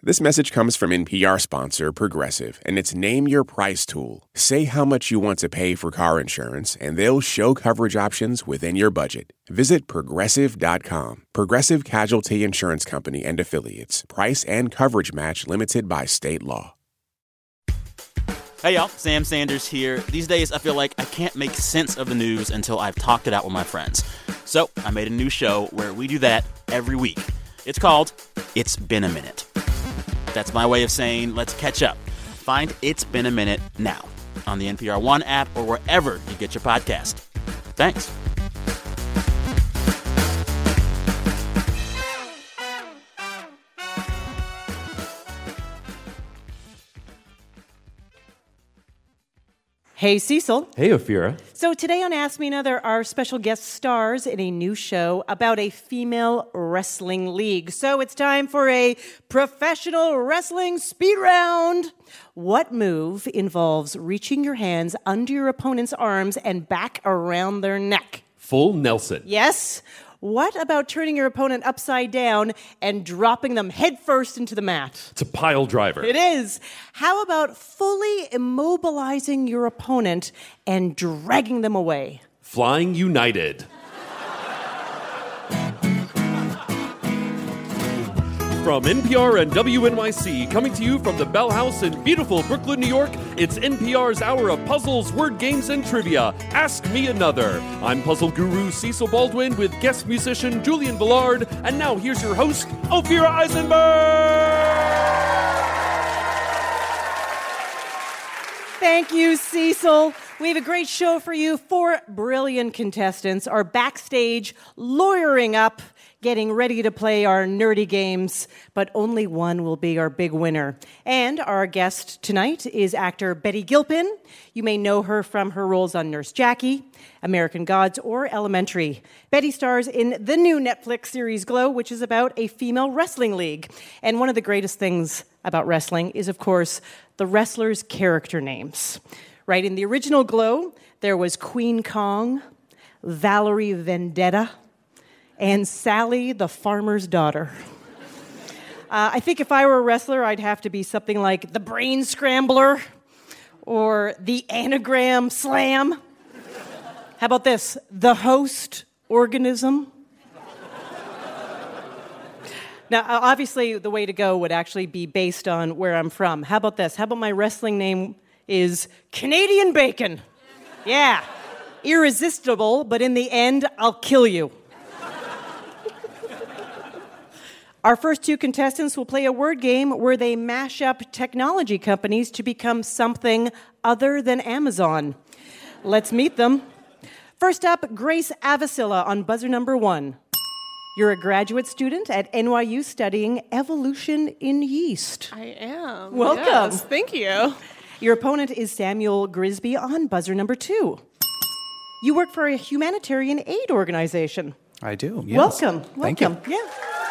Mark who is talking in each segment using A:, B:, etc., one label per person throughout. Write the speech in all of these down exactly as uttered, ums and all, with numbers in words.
A: This message comes from N P R sponsor Progressive, and it's Name Your Price tool. Say how much you want to pay for car insurance, and they'll show coverage options within your budget. Visit Progressive dot com. Progressive Casualty Insurance Company and Affiliates. Price and coverage match limited by state law.
B: Hey, y'all. Sam Sanders here. These days, I feel like I can't make sense of the news until I've talked it out with my friends. So I made a new show where we do that every week. It's called It's Been a Minute. That's my way of saying let's catch up. Find It's Been a Minute now on the N P R One app or wherever you get your podcast. Thanks.
C: Hey, Cecil.
D: Hey, Ophira.
C: So today on Ask Me Another, our special guest stars in a new show about a female wrestling league. So it's time for a professional wrestling speed round. What move involves reaching your hands under your opponent's arms and back around their neck?
D: Full Nelson.
C: Yes. What about turning your opponent upside down and dropping them headfirst into the mat?
D: It's a pile driver.
C: It is. How about fully immobilizing your opponent and dragging them away?
D: Flying United. From N P R and W N Y C, coming to you from the Bell House in beautiful Brooklyn, New York, it's N P R's hour of puzzles, word games, and trivia. Ask Me Another. I'm puzzle guru Cecil Baldwin with guest musician Julian Villard. And now here's your host, Ophira Eisenberg!
C: Thank you, Cecil. We have a great show for you. Four brilliant contestants are backstage lawyering up, getting ready to play our nerdy games, but only one will be our big winner. And our guest tonight is actor Betty Gilpin. You may know her from her roles on Nurse Jackie, American Gods, or Elementary. Betty stars in the new Netflix series Glow, which is about a female wrestling league. And one of the greatest things about wrestling is, of course, the wrestlers' character names. Right, in the original Glow, there was Queen Kong, Valerie Vendetta, and Sally, the farmer's daughter. Uh, I think if I were a wrestler, I'd have to be something like the Brain Scrambler or the Anagram Slam. How about this? The Host Organism. Now, obviously, the way to go would actually be based on where I'm from. How about this? How about my wrestling name is Canadian Bacon? Yeah. Irresistible, but in the end, I'll kill you. Our first two contestants will play a word game where they mash up technology companies to become something other than Amazon. Let's meet them. First up, Grace Avicilla on buzzer number one. You're a graduate student at N Y U studying evolution in yeast.
E: I am.
C: Welcome.
E: Yes, thank you.
C: Your opponent is Samuel Grisby on buzzer number two. You work for a humanitarian aid organization.
F: I do, yes.
C: Welcome.
F: Thank
C: Welcome.
F: you.
C: Yeah.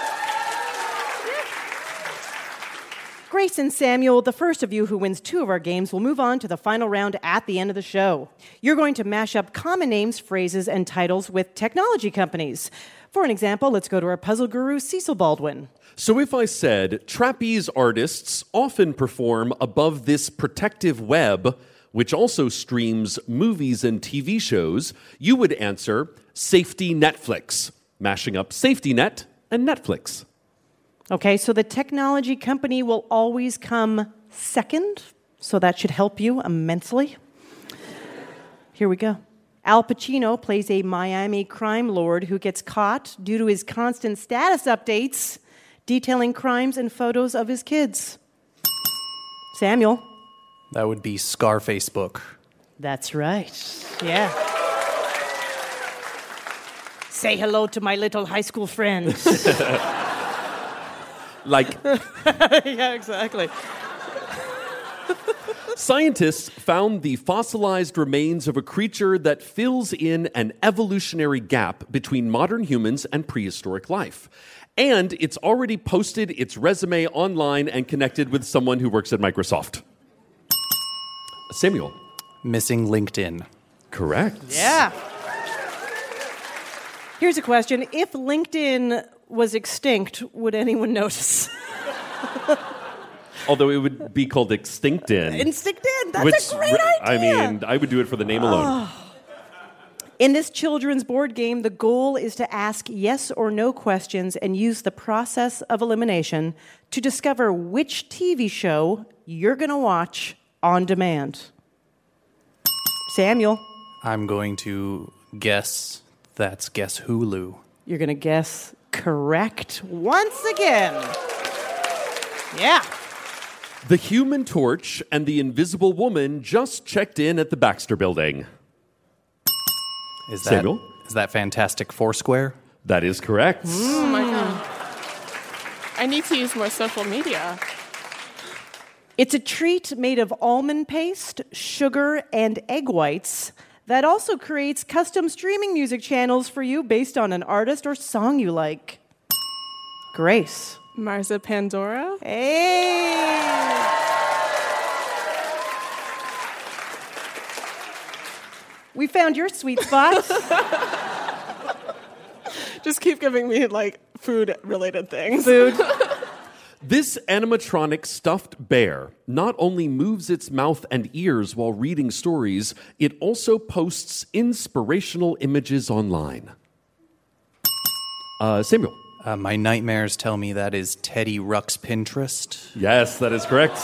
C: Grace and Samuel, the first of you who wins two of our games, will move on to the final round at the end of the show. You're going to mash up common names, phrases, and titles with technology companies. For an example, let's go to our puzzle guru, Cecil Baldwin.
D: So if I said, trapeze artists often perform above this protective web, which also streams movies and T V shows, you would answer, Safety Netflix, mashing up Safety Net and Netflix.
C: Okay, so the technology company will always come second, so that should help you immensely. Here we go. Al Pacino plays a Miami crime lord who gets caught due to his constant status updates detailing crimes and photos of his kids. Samuel.
F: That would be Scarface book.
C: That's right. Yeah. Say hello to my little high school friends.
D: Like,
C: yeah, exactly.
D: Scientists found the fossilized remains of a creature that fills in an evolutionary gap between modern humans and prehistoric life. And it's already posted its resume online and connected with someone who works at Microsoft. Samuel.
F: Missing LinkedIn.
D: Correct.
C: Yeah. Here's a question. If LinkedIn was extinct, would anyone notice?
D: Although it would be called Extinctin.
C: Instinctin. That's
D: which,
C: a great idea.
D: I mean, I would do it for the name alone.
C: In this children's board game, the goal is to ask yes or no questions and use the process of elimination to discover which T V show you're going to watch on demand. Samuel.
F: I'm going to guess that's Guess Hulu.
C: You're going to guess correct once again. Yeah.
D: The Human Torch and the Invisible Woman just checked in at the Baxter Building.
F: Is that,
D: Samuel?
F: Is that Fantastic Foursquare?
D: That is correct.
E: Oh my god. I need to use more social media.
C: It's a treat made of almond paste, sugar, and egg whites that also creates custom streaming music channels for you based on an artist or song you like. Grace.
E: Marza Pandora.
C: Hey! We found your sweet spot.
E: Just keep giving me like food-related things.
C: Food.
D: This animatronic stuffed bear not only moves its mouth and ears while reading stories, it also posts inspirational images online. Uh, Samuel.
F: Uh, my nightmares tell me that is Teddy Ruxpin Pinterest.
D: Yes, that is correct.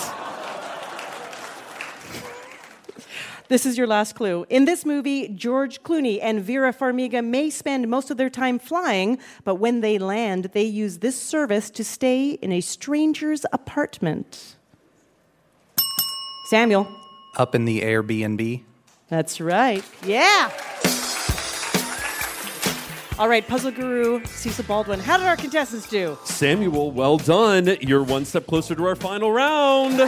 C: This is your last clue. In this movie, George Clooney and Vera Farmiga may spend most of their time flying, but when they land, they use this service to stay in a stranger's apartment. Samuel.
F: Up in the Airbnb.
C: That's right. Yeah. All right, Puzzle Guru, Cecil Baldwin. How did our contestants do?
D: Samuel, well done. You're one step closer to our final round.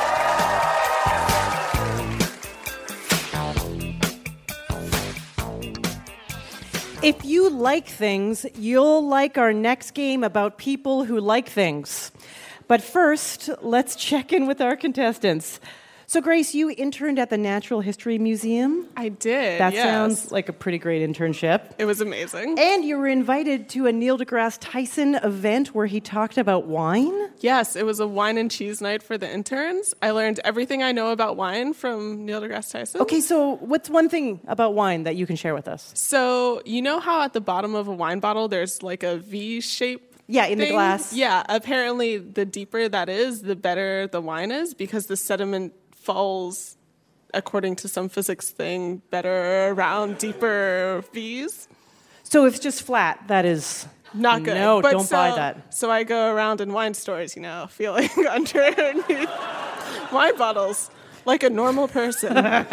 C: If you like things, you'll like our next game about people who like things. But first, let's check in with our contestants. So, Grace, you interned at the Natural History Museum.
E: I did,
C: That
E: yes.
C: sounds like a pretty great internship.
E: It was amazing.
C: And you were invited to a Neil deGrasse Tyson event where he talked about wine?
E: Yes, it was a wine and cheese night for the interns. I learned everything I know about wine from Neil deGrasse Tyson.
C: Okay, so what's one thing about wine that you can share with us?
E: So, you know how at the bottom of a wine bottle there's like a V shape?
C: Yeah, in the
E: thing?
C: glass.
E: Yeah, apparently the deeper that is, the better the wine is because the sediment falls, according to some physics thing, better around deeper V's.
C: So if it's just flat, that is
E: Not good.
C: No,
E: But
C: don't
E: so,
C: buy that.
E: So I go around in wine stores, you know, feeling underneath wine bottles like a normal person.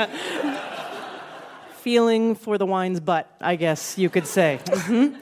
C: Feeling for the wine's butt, I guess you could say. Mm-hmm.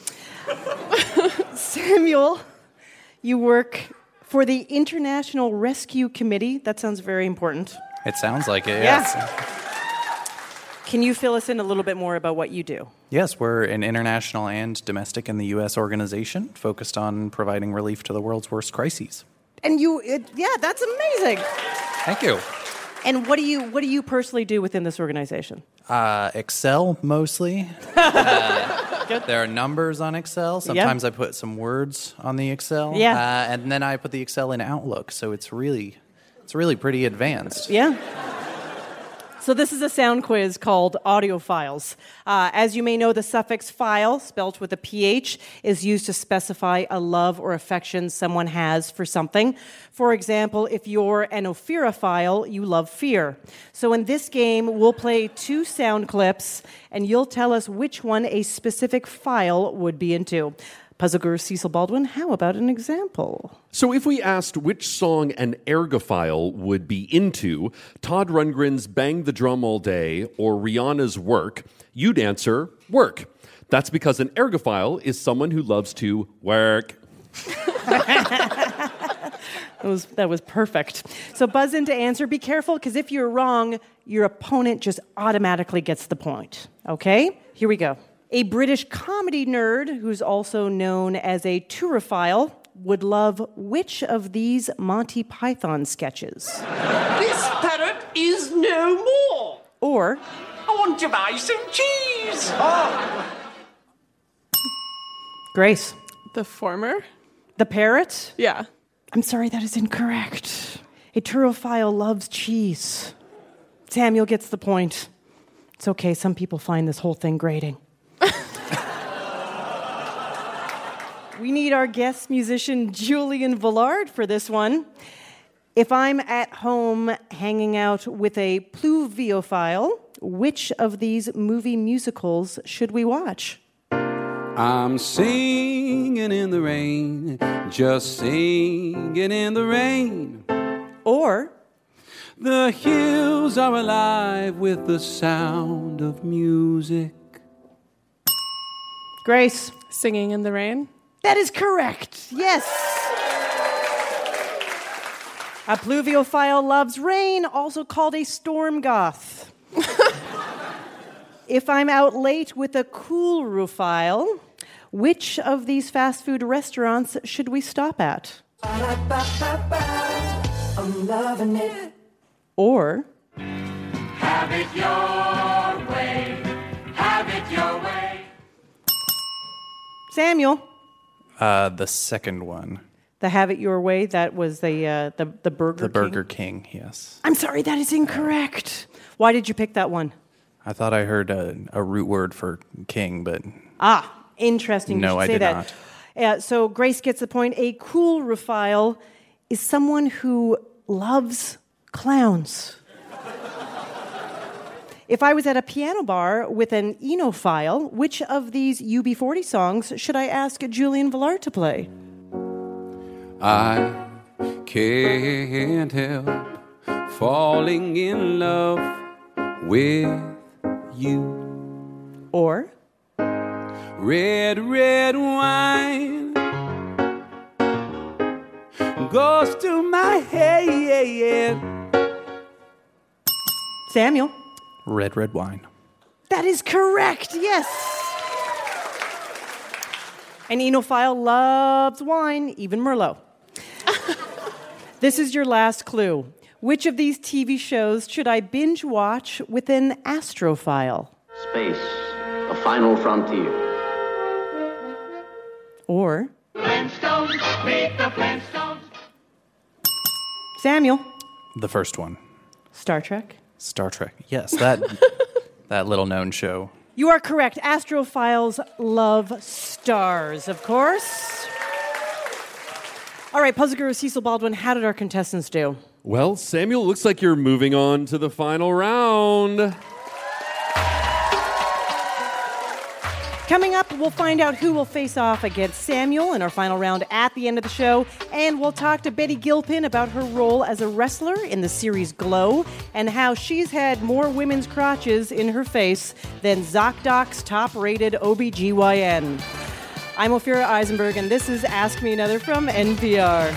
C: Samuel, you work for the International Rescue Committee. That sounds very important.
F: It sounds like it,
C: Yeah.
F: yes.
C: Can you fill us in a little bit more about what you do?
F: Yes, we're an international and domestic in the U S organization focused on providing relief to the world's worst crises.
C: And you, it, yeah, that's amazing.
F: Thank you.
C: And what do you, what do you personally do within this organization?
F: Uh, Excel, mostly. uh, there are numbers on Excel. Sometimes I put some words on the Excel.
C: Yeah.
F: Uh, and then I put the Excel in Outlook, so it's really, it's really pretty advanced.
C: Yeah. So this is a sound quiz called Audio Files. Uh, as you may know, the suffix file, spelt with a P H, is used to specify a love or affection someone has for something. For example, if you're an Ophiraphile, you love fear. So in this game, we'll play two sound clips, and you'll tell us which one a specific file would be into. Puzzle Guru Cecil Baldwin, how about an example?
D: So if we asked which song an ergophile would be into, Todd Rundgren's Bang the Drum All Day or Rihanna's Work, you'd answer work. That's because an ergophile is someone who loves to work.
C: That was, that was perfect. So buzz in to answer. Be careful, because if you're wrong, your opponent just automatically gets the point. Okay? Here we go. A British comedy nerd, who's also known as a tourophile, would love which of these Monty Python sketches?
G: This parrot is no more.
C: Or,
G: I want to buy some cheese. Oh.
C: Grace,
E: The former?
C: the parrot?
E: Yeah.
C: I'm sorry, that is incorrect. A turophile loves cheese. Samuel gets the point. It's okay, some people find this whole thing grating. We need our guest musician, Julian Villard, for this one. If I'm at home hanging out with a pluviophile, which of these movie musicals should we watch?
H: I'm singing in the rain, just singing in the rain.
C: Or,
H: the hills are alive with the sound of music.
C: Grace.
E: Singing in the Rain.
C: That is correct. Yes. A pluviophile loves rain, also called a storm goth. If I'm out late with a coolrophile, which of these fast food restaurants should we stop at?
I: I'm loving it.
C: Or,
G: Have it your way. Have it your way.
C: Samuel.
F: Uh, the second one.
C: The Have It Your Way, that was the uh, the, the Burger
F: The
C: King.
F: Burger King, yes.
C: I'm sorry, that is incorrect. Why did you pick that one?
F: I thought I heard a, a root word for king, but
C: Ah, interesting.
F: No,
C: you should
F: I
C: say
F: did
C: that.
F: not.
C: Uh, so Grace gets the point. A coolrophile is someone who loves clowns. If I was at a piano bar with an enophile, which of these U B forty songs should I ask Julian Villard to play?
H: I can't help falling in love with you.
C: Or,
H: Red, red wine goes to my head.
C: Samuel.
F: red, red wine.
C: That is correct, yes. An enophile loves wine, even Merlot. This is your last clue. Which of these T V shows should I binge watch with an astrophile?
J: Space, the final frontier.
C: Or,
G: Flintstones, meet the Flintstones.
C: Samuel.
F: The first one.
C: Star Trek.
F: Star Trek. Yes, that that little known show.
C: You are correct. Astrophiles love stars, of course. All right, Puzzle Guru Cecil Baldwin, how did our contestants do?
D: Well, Samuel, looks like you're moving on to the final round.
C: Coming up, we'll find out who will face off against Samuel in our final round at the end of the show. And we'll talk to Betty Gilpin about her role as a wrestler in the series Glow and how she's had more women's crotches in her face than ZocDoc's top-rated O B G Y N. I'm Ophira Eisenberg, and this is Ask Me Another from N P R.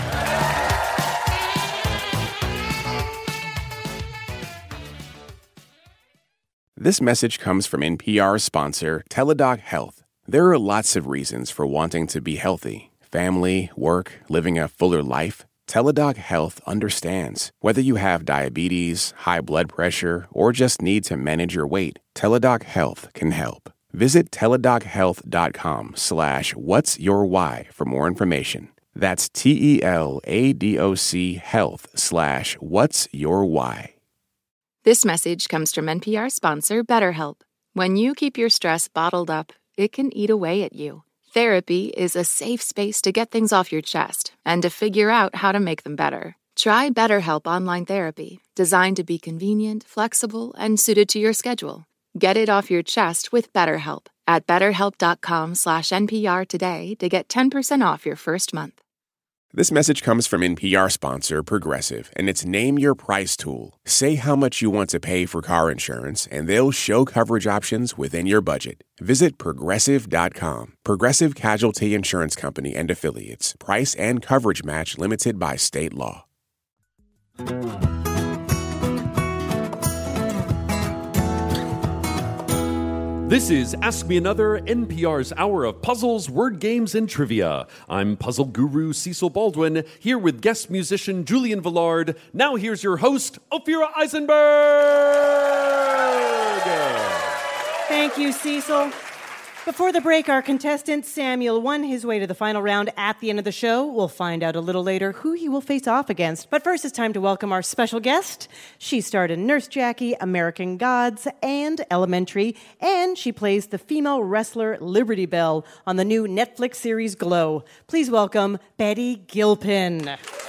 A: This message comes from N P R sponsor Teladoc Health. There are lots of reasons for wanting to be healthy. Family, work, living a fuller life. Teladoc Health understands. Whether you have diabetes, high blood pressure, or just need to manage your weight, Teladoc Health can help. Visit teladochealth.com slash what's your why for more information. That's T-E-L-A-D-O-C health slash what's your why.
K: This message comes from N P R sponsor BetterHelp. When you keep your stress bottled up, it can eat away at you. Therapy is a safe space to get things off your chest and to figure out how to make them better. Try BetterHelp Online Therapy, designed to be convenient, flexible, and suited to your schedule. Get it off your chest with BetterHelp at betterhelp.com slash NPR today to get ten percent off your first month.
A: This message comes from N P R sponsor Progressive, and it's Name Your Price tool. Say how much you want to pay for car insurance, and they'll show coverage options within your budget. Visit Progressive dot com. Progressive Casualty Insurance Company and Affiliates. Price and coverage match limited by state law.
D: This is Ask Me Another, N P R's hour of puzzles, word games, and trivia. I'm puzzle guru Cecil Baldwin, here with guest musician Julian Villard. Now here's your host, Ophira Eisenberg.
C: Thank you, Cecil. Before the break, our contestant Samuel won his way to the final round at the end of the show. We'll find out a little later who he will face off against. But first, it's time to welcome our special guest. She starred in Nurse Jackie, American Gods, and Elementary, and she plays the female wrestler Liberty Bell on the new Netflix series Glow. Please welcome Betty Gilpin.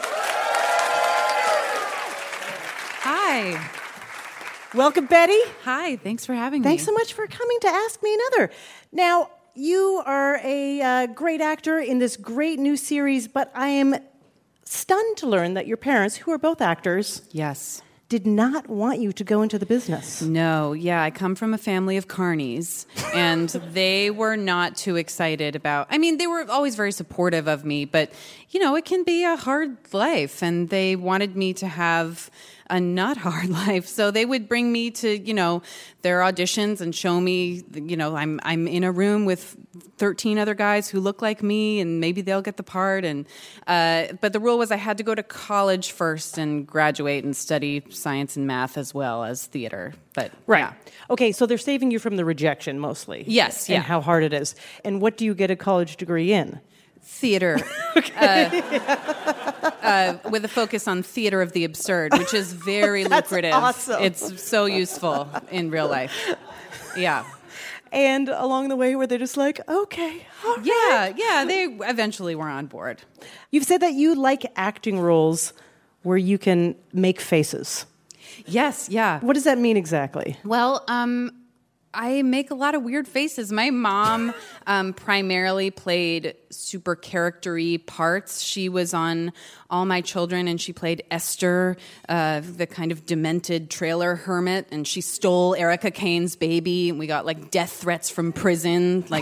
I: Hi.
C: Welcome, Betty.
I: Hi, thanks for having
C: Thanks
I: me.
C: so much for coming to Ask Me Another. Now, you are a uh, great actor in this great new series, but I am stunned to learn that your parents, who are both actors,
I: yes,
C: did not want you to go into the business.
I: No, yeah, I come from a family of carnies, and they were not too excited about, I mean, they were always very supportive of me, but, you know, it can be a hard life, and they wanted me to have a not hard life. So they would bring me to, you know, their auditions and show me, you know, I'm I'm in a room with thirteen other guys who look like me and maybe they'll get the part. And uh, but the rule was I had to go to college first and graduate and study science and math as well as theater. But
C: right.
I: Yeah.
C: Okay, so they're saving you from the rejection mostly.
I: Yes,
C: and
I: yeah.
C: how hard it is. And what do you get a college degree in?
I: Theater. Okay. Uh, uh, with a focus on theater of the absurd, which is very
C: That's
I: lucrative.
C: awesome.
I: It's so useful in real life. Yeah.
C: And along the way, were they just like, okay, all right.
I: Yeah, yeah, they eventually were on board.
C: You've said that you like acting roles where you can make faces.
I: Yes, yeah.
C: What does that mean exactly?
I: Well, um, I make a lot of weird faces. My mom um, primarily played super character-y parts. She was on All My Children, and she played Esther, uh, the kind of demented trailer hermit, and she stole Erica Kane's baby, and we got, like, death threats from prison. Like,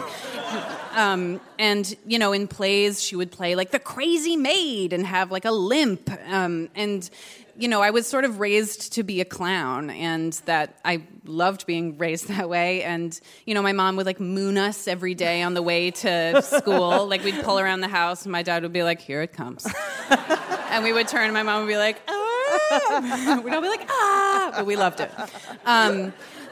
I: um, and, you know, in plays, she would play, like, the crazy maid and have, like, a limp. Um, and... You know, I was sort of raised to be a clown, and that I loved being raised that way. And, you know, my mom would, like, moon us every day on the way to school. Like, we'd pull around the house, and my dad would be like, here it comes. And we would turn, and my mom would be like, ah. We'd all be like, ah. But we loved it. Um,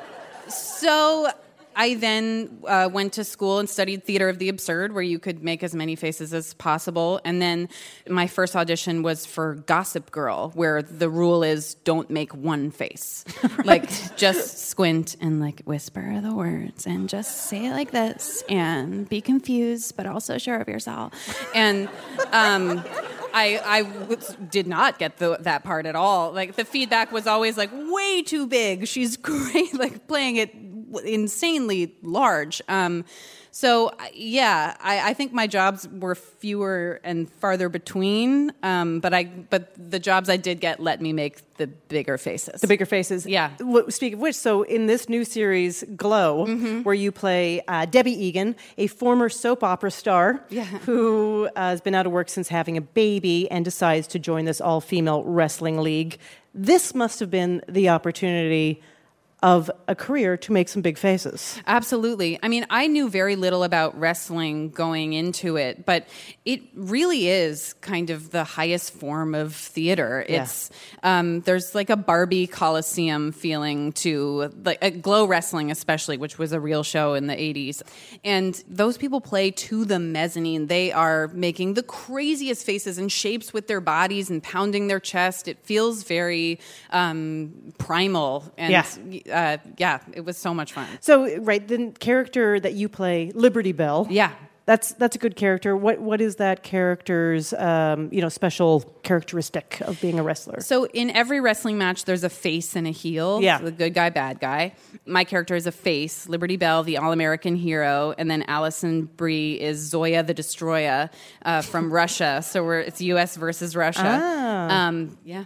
I: so... I then uh, went to school and studied theater of the absurd, where you could make as many faces as possible. And then my first audition was for Gossip Girl, where the rule is don't make one face. Right. Like, just squint and, like, whisper the words and just say it like this and be confused, but also sure of yourself. And... Um, I, I w- did not get the, that part at all. Like, the feedback was always, like, way too big. She's great, like, playing it insanely large. Um, so, yeah, I, I think my jobs were fewer and farther between, um, but I but the jobs I did get let me make the bigger faces.
C: The bigger faces.
I: Yeah.
C: Speaking of which, so in this new series, Glow, mm-hmm. where you play uh, Debbie Egan, a former soap opera star
I: yeah.
C: who uh, has been out of work since having a baby and decides to join this all-female wrestling league. This must have been the opportunity of a career to make some big faces.
I: Absolutely. I mean, I knew very little about wrestling going into it, but it really is kind of the highest form of theater. Yeah. It's um, there's like a Barbie Coliseum feeling to like uh, Glow Wrestling, especially, which was a real show in the eighties. And those people play to the mezzanine. They are making the craziest faces and shapes with their bodies and pounding their chest. It feels very um, primal. And
C: yeah.
I: Uh, yeah, it was so much fun.
C: So, right, the character that you play, Liberty Bell.
I: Yeah.
C: That's that's a good character. What what is that character's um, you know special characteristic of being a wrestler?
I: So in every wrestling match, there's a face and a heel.
C: Yeah,
I: so the good guy, bad guy. My character is a face, Liberty Bell, the all-American hero, and then Allison Brie is Zoya the Destroyer uh, from Russia. So we're it's U S versus Russia.
C: Ah.
I: Um, yeah.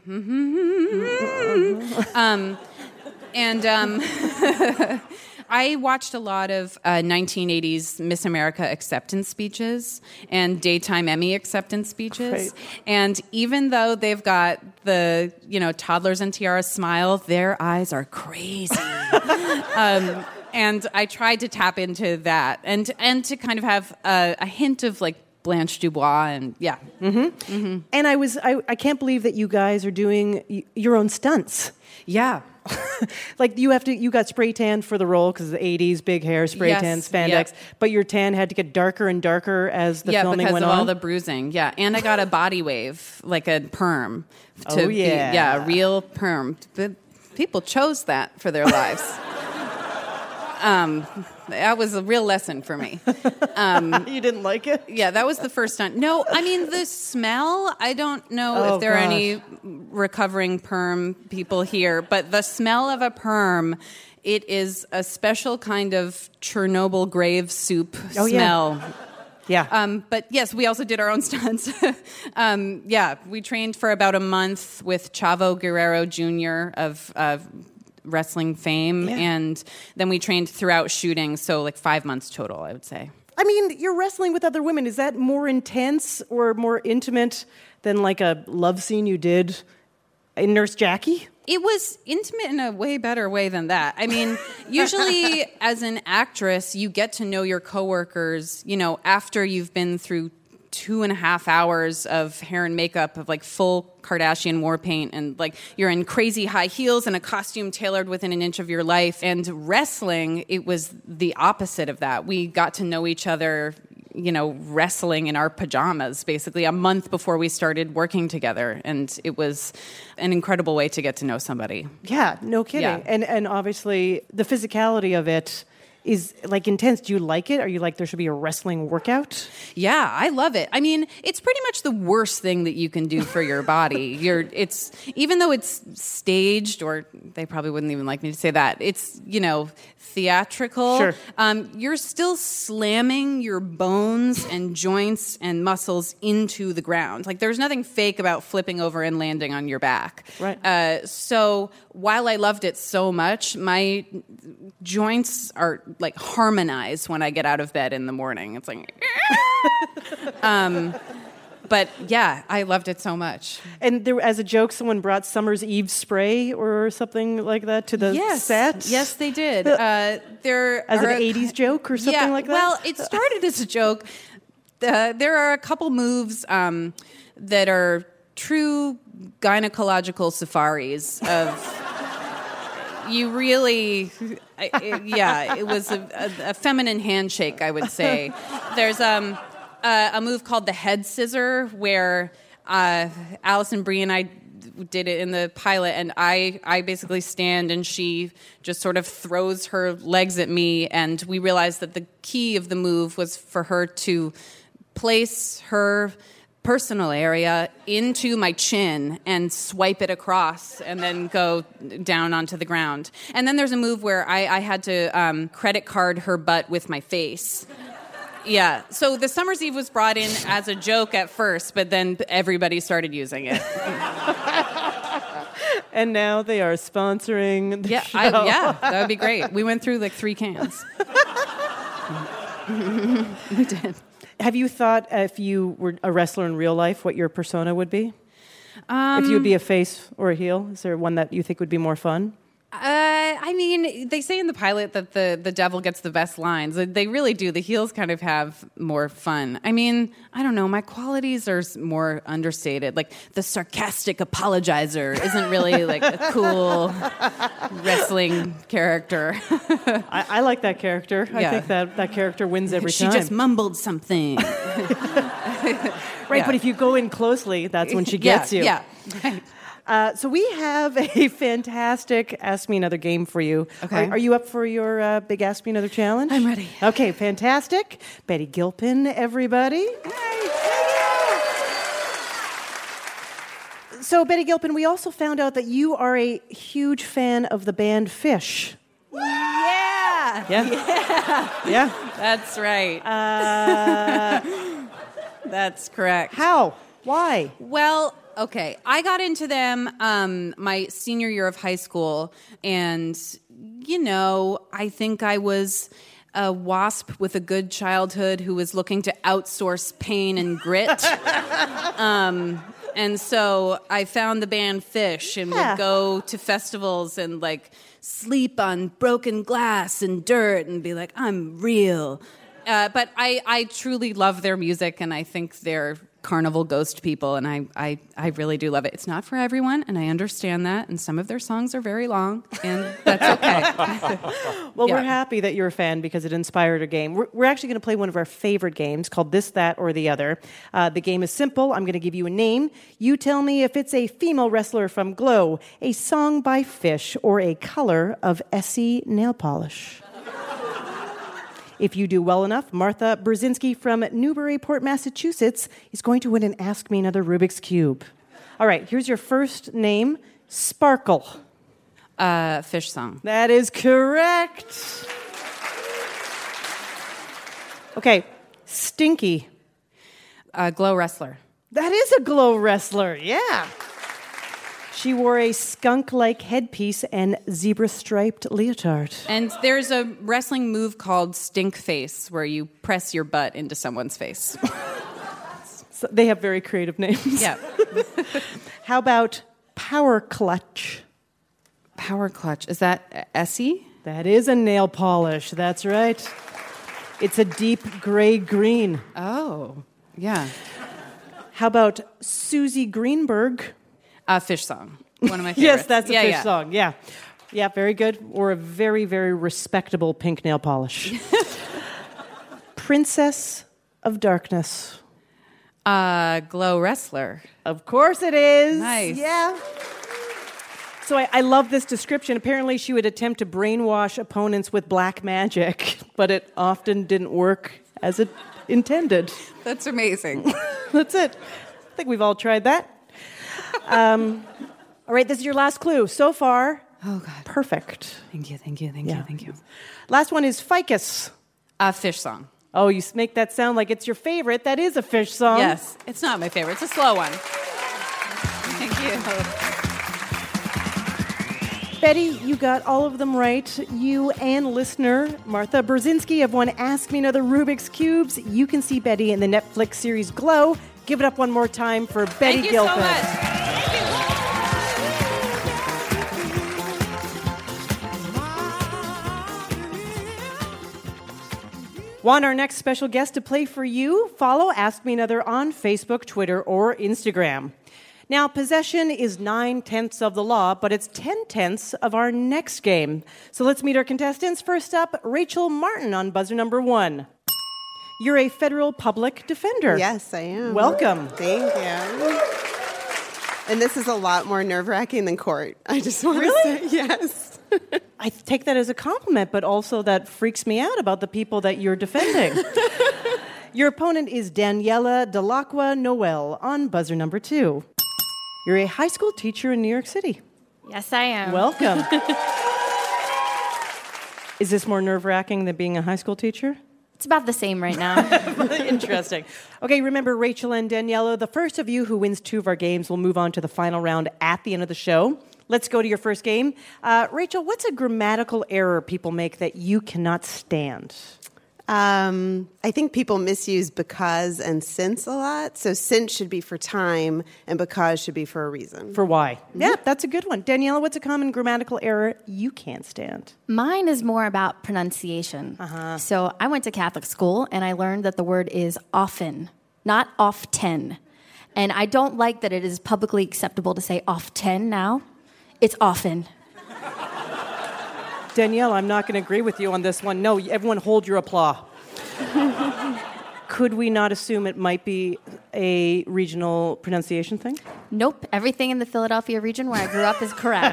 I: um, and. Um, I watched a lot of uh, nineteen eighties Miss America acceptance speeches and daytime Emmy acceptance speeches.
C: Great.
I: And even though they've got the, you know, toddlers and tiaras smile, their eyes are crazy. um, and I tried to tap into that and and to kind of have a, a hint of like Blanche Dubois, and yeah.
C: Mm-hmm. Mm-hmm. And I was I, I can't believe that you guys are doing y- your own stunts.
I: Yeah.
C: Like you have to, you got spray tan for the role because the eighties, big hair, spray
I: Yes,
C: tan, spandex.
I: yep.
C: But your tan had to get darker and darker as the
I: yeah,
C: filming
I: because
C: went
I: of
C: on.
I: all the bruising. Yeah, and I got a body wave, like a perm. To
C: Oh,
I: be-
C: yeah.
I: yeah, a real perm. But people chose that for their lives. um, that was a real lesson for me. Um,
C: you didn't like it?
I: Yeah, that was the first time. No, I mean, the smell, I don't know
C: Oh,
I: if there are
C: gosh.
I: any recovering perm people here, but the smell of a perm, it is a special kind of Chernobyl grave soup
C: Oh, yeah.
I: smell.
C: Yeah.
I: Um, but yes, we also did our own stunts. um, yeah, we trained for about a month with Chavo Guerrero Junior of uh, wrestling fame,
C: Yeah.
I: and then we trained throughout shooting, so like five months total, I would say.
C: I mean, you're wrestling with other women. Is that more intense or more intimate than like a love scene you did in Nurse Jackie?
I: It was intimate in a way better way than that. I mean, usually as an actress, you get to know your coworkers, you know, after you've been through two and a half hours of hair and makeup, of like full Kardashian war paint, and like you're in crazy high heels and a costume tailored within an inch of your life. And wrestling, it was the opposite of that. We got to know each other, you know, wrestling in our pajamas, basically a month before we started working together. And it was an incredible way to get to know somebody.
C: Yeah, no kidding.
I: Yeah.
C: And and obviously the physicality of it is like intense. Do you like it? Are you like there should be a wrestling workout?
I: Yeah, I love it. I mean, it's pretty much the worst thing that you can do for your body. You're, it's even though it's staged, or they probably wouldn't even like me to say that. It's, you know, theatrical.
C: Sure.
I: Um, you're still slamming your bones and joints and muscles into the ground. Like there's nothing fake about flipping over and landing on your back.
C: Right.
I: Uh, so while I loved it so much, my joints are like harmonized when I get out of bed in the morning. It's like, um, but yeah, I loved it so much.
C: And there, as a joke, someone brought Summer's Eve spray or something like that to the
I: yes,
C: set.
I: yes, they did. Uh, there
C: As
I: are
C: an
I: a-
C: eighties joke or something
I: yeah,
C: like that?
I: Well, it started as a joke. Uh, there are a couple moves um, that are true gynecological safaris of. You really, I- it- yeah, it was a, a, a feminine handshake, I would say. There's um, a, a move called the head scissor where uh, Alison Brie and I did it in the pilot, and I, I basically stand and she just sort of throws her legs at me, and we realized that the key of the move was for her to place her personal area into my chin and swipe it across and then go down onto the ground. And then there's a move where I, I had to um, credit card her butt with my face. Yeah, so the Summer's Eve was brought in as a joke at first, but then everybody started using it.
C: And now they are sponsoring the
I: Yeah,
C: show.
I: I, yeah, that would be great. We went through like three cans. We did.
C: Have you thought uh, if you were a wrestler in real life, what your persona would be?
I: Um,
C: if you would be a face or a heel, is there one that you think would be more fun?
I: Uh, I mean, they say in the pilot that the, the devil gets the best lines. They really do. The heels kind of have more fun. I mean, I don't know. My qualities are s- more understated. Like the sarcastic apologizer isn't really like a cool wrestling character.
C: I, I like that character. I
I: Yeah.
C: think that that character wins every
I: she
C: time.
I: just mumbled something.
C: right,
I: yeah.
C: but if you go in closely, that's when she
I: Yeah,
C: gets you.
I: yeah. Right.
C: Uh, so we have a fantastic Ask Me Another game for you.
I: Okay.
C: Are, are you up for your uh, big Ask Me Another challenge?
I: I'm ready.
C: Okay, fantastic. Betty Gilpin, everybody. So, Betty Gilpin, we also found out that you are a huge fan of the band Fish.
I: Yeah.
C: Yeah.
I: Yeah.
C: Yeah.
I: That's right.
C: Uh,
I: That's correct.
C: how? Why?
I: Well, okay. I got into them um, my senior year of high school, and, you know, I think I was a wasp with a good childhood who was looking to outsource pain and grit. um, and so I found the band Fish and
C: Yeah.
I: would go to festivals and, like, sleep on broken glass and dirt and be like, I'm real. uh, but I, I truly love their music, and I think they're carnival ghost people, and I, I, I really do love it. It's not for everyone, and I understand that, and some of their songs are very long, and that's okay.
C: Well,
I: Yeah.
C: we're happy that you're a fan because it inspired a game. We're, we're actually going to play one of our favorite games called This, That, or the Other. Uh, the game is simple. I'm going to give you a name. You tell me if it's a female wrestler from Glow, a song by Fish, or a color of Essie nail polish. If you do well enough, Martha Brzezinski from Newburyport, Massachusetts, is going to win an Ask Me Another Rubik's Cube. All right, here's your first name, Sparkle.
I: Uh, Fish song.
C: That is correct. Okay, Stinky.
I: Uh, Glow wrestler.
C: That is a Glow wrestler, yeah. She wore a skunk-like headpiece and zebra-striped leotard.
I: And there's a wrestling move called stink face, where you press your butt into someone's face.
C: So they have very creative names.
I: Yeah.
C: How about Power Clutch?
I: Power clutch. Is that Essie?
C: That is a nail polish. That's right. It's a deep gray green.
I: Oh, yeah.
C: How about Susie Greenberg?
I: Uh, Fish song. One of my favorites.
C: Yes, that's a
I: yeah,
C: Fish
I: yeah.
C: song. Yeah. Yeah, very good. Or a very, very respectable pink nail polish. Princess of Darkness.
I: Uh, Glow wrestler.
C: Of course it is.
I: Nice.
C: Yeah. So I, I love this description. Apparently she would attempt to brainwash opponents with black magic, but it often didn't work as it intended.
I: That's amazing.
C: That's it. I think we've all tried that. Um, all right, this is your last clue. So far,
I: Oh, God.
C: perfect.
I: Thank you, thank you, thank
C: Yeah.
I: you, thank you.
C: Last one is Ficus.
I: Uh, Fish song.
C: Oh, you s- make that sound like it's your favorite. That is a Fish song.
I: Yes. It's not my favorite. It's a slow one. Thank you.
C: Betty, you got all of them right. You and listener Martha Brzezinski have won Ask Me Another Rubik's Cubes. You can see Betty in the Netflix series Glow. Give it up one more time for Betty
I: Thank you
C: Gilpin.
I: so much.
C: Want our next special guest to play for you? Follow Ask Me Another on Facebook, Twitter, or Instagram. Now, possession is nine-tenths of the law, but it's ten-tenths of our next game. So let's meet our contestants. First up, Rachel Martin on buzzer number one. You're a federal public defender.
L: Yes, I am.
C: Welcome.
L: Thank you. And this is a lot more nerve-wracking than court. I just want
C: Really?
L: to say yes.
C: I take that as a compliment, but also that freaks me out about the people that you're defending. Your opponent is Daniela Delacqua Noel on buzzer number two. You're a high school teacher in New York City.
M: Yes, I am.
C: Welcome. Is this more nerve-wracking than being a high school teacher?
M: It's about the same right now.
C: Interesting. Okay, remember, Rachel and Daniela, the first of you who wins two of our games will move on to the final round at the end of the show. Let's go to your first game. Uh, Rachel, what's a grammatical error people make that you cannot stand?
L: Um, I think people misuse because and since a lot. So since should be for time, and because should be for a reason.
C: For why? Mm-hmm. Yeah, that's a good one. Daniela, what's a common grammatical error you can't stand?
M: Mine is more about pronunciation.
C: Uh-huh.
M: So I went to Catholic school, and I learned that the word is often, not often. And I don't like that it is publicly acceptable to say often now. It's often.
C: Danielle, I'm not going to agree with you on this one. No, everyone hold your applause. Could we not assume it might be a regional pronunciation thing?
M: Nope. Everything in the Philadelphia region where I grew up is correct.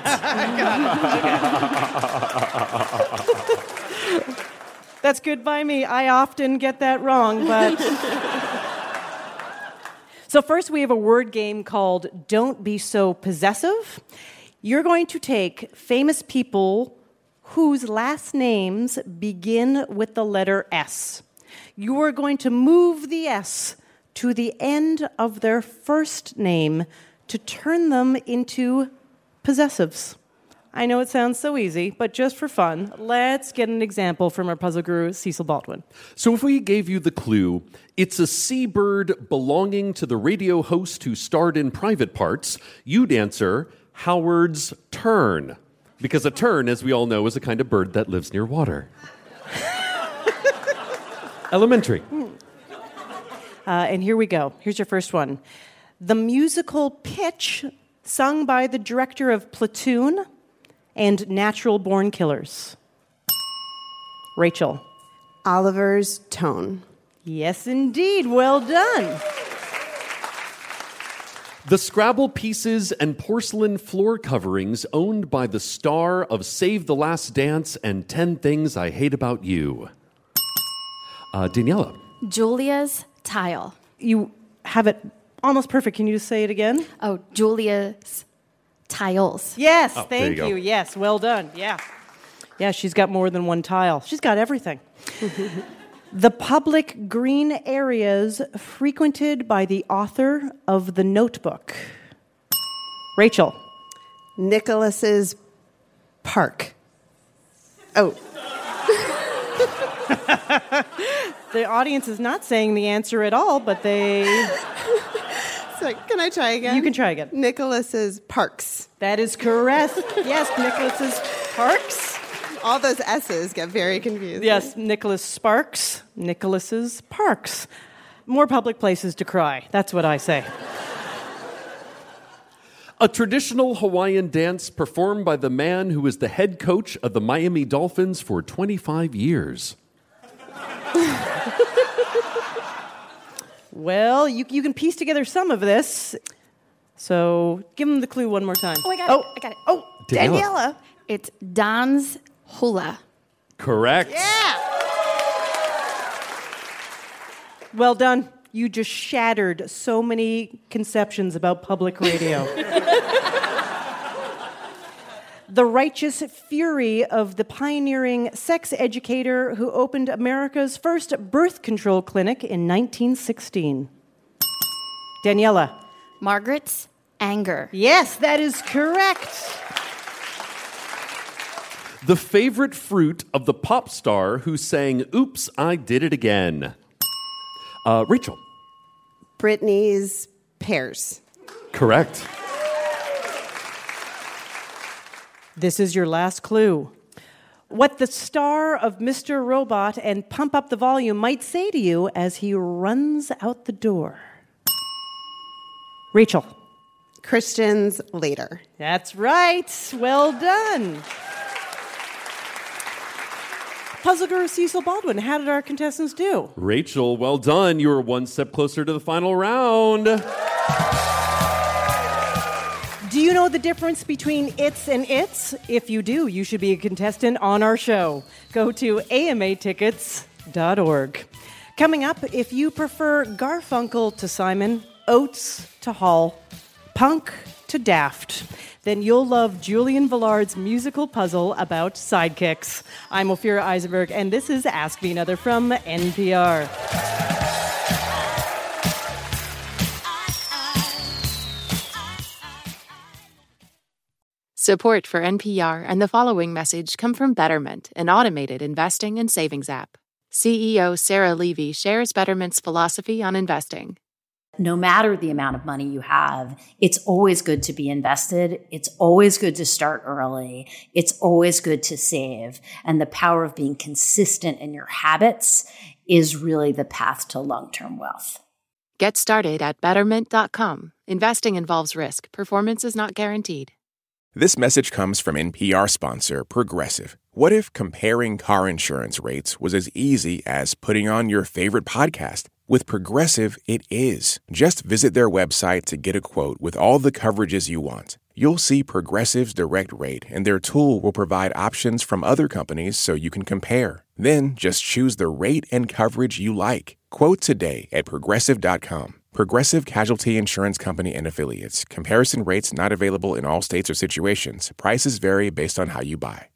C: That's good by me. I often get that wrong, but... So first we have a word game called Don't Be So Possessive. You're going to take famous people whose last names begin with the letter S. You are going to move the S to the end of their first name to turn them into possessives. I know it sounds so easy, but just for fun, let's get an example from our puzzle guru, Cecil Baldwin.
D: So if we gave you the clue, it's a seabird belonging to the radio host who starred in Private Parts, you'd answer Howard's tern. Because a tern, as we all know, is a kind of bird that lives near water. Elementary.
C: Uh, and here we go. Here's your first one. The musical Pitch, sung by the director of Platoon and Natural Born Killers. Rachel.
L: Oliver's Tone.
C: Yes, indeed. Well done.
D: The Scrabble pieces and porcelain floor coverings owned by the star of Save the Last Dance and ten Things I Hate About You. Uh, Daniela.
M: Julia's Tile.
C: You have it almost perfect. Can you just say it again?
M: Oh, Julia's Tiles.
C: Yes,
D: Oh, there
C: thank
D: you
C: you.
D: go.
C: Yes, well done. Yeah. Yeah, she's got more than one tile. She's got everything. The public green areas frequented by the author of The Notebook. Rachel.
L: Nicholas's Park. Oh.
C: The audience is not saying the answer at all, but they...
L: So, can I try again?
C: You can try again.
L: Nicholas's Parks.
C: That is correct. Yes, Nicholas's Parks.
L: All those S's get very confused.
C: Yes, Nicholas Sparks, Nicholas's Parks. More public places to cry. That's what I say.
D: A traditional Hawaiian dance performed by the man who was the head coach of the Miami Dolphins for twenty-five years.
C: Well, you, you can piece together some of this. So give them the clue one more time.
M: Oh, I got
C: oh.
M: it. I got it.
C: Oh,
D: Daniela.
C: Daniela.
M: It's Don's Hula.
D: Correct.
C: Yeah. Well done. You just shattered so many conceptions about public radio. The righteous fury of the pioneering sex educator who opened America's first birth control clinic in nineteen sixteen. Daniela.
M: Margaret's Anger.
C: Yes, that is correct.
D: The favorite fruit of the pop star who sang Oops, I Did It Again. Uh, Rachel.
L: Britney's Pears.
D: Correct.
C: This is your last clue. What the star of Mister Robot and Pump Up the Volume might say to you as he runs out the door. Rachel.
L: Christians Later.
C: That's right. Well done. Puzzle Guru Cecil Baldwin, how did our contestants do?
D: Rachel, well done. You were one step closer to the final round.
C: Do you know the difference between its and its? If you do, you should be a contestant on our show. Go to A M A tickets dot org. Coming up, if you prefer Garfunkel to Simon, Oates to Hall, Punk to Daft, then you'll love Julian Villard's musical puzzle about sidekicks. I'm Ophira Eisenberg, and this is Ask Me Another from N P R.
K: Support for N P R and the following message come from Betterment, an automated investing and savings app. C E O Sarah Levy shares Betterment's philosophy on investing.
N: No matter the amount of money you have, it's always good to be invested. It's always good to start early. It's always good to save. And the power of being consistent in your habits is really the path to long-term wealth.
K: Get started at betterment dot com. Investing involves risk. Performance is not guaranteed.
A: This message comes from N P R sponsor Progressive. What if comparing car insurance rates was as easy as putting on your favorite podcast? With Progressive, it is. Just visit their website to get a quote with all the coverages you want. You'll see Progressive's direct rate, and their tool will provide options from other companies so you can compare. Then just choose the rate and coverage you like. Quote today at progressive dot com. Progressive Casualty Insurance Company and Affiliates. Comparison rates not available in all states or situations. Prices vary based on how you buy.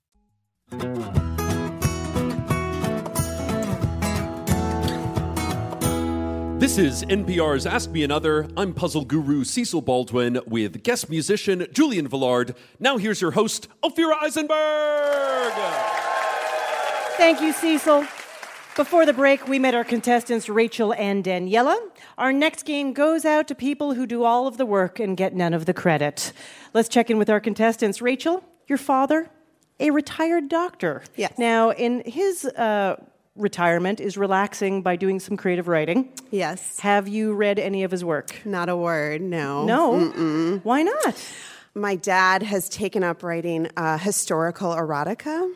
D: This is N P R's Ask Me Another. I'm puzzle guru Cecil Baldwin with guest musician Julian Villard. Now here's your host, Ophira Eisenberg.
C: Thank you, Cecil. Before the break, we met our contestants, Rachel and Daniela. Our next game goes out to people who do all of the work and get none of the credit. Let's check in with our contestants. Rachel, your father, a retired doctor.
L: Yes.
C: Now, in his uh, retirement is relaxing by doing some creative writing.
L: Yes.
C: Have you read any of his work?
L: Not a word, no.
C: No?
L: Mm-mm.
C: Why not?
L: My dad has taken up writing uh, historical erotica.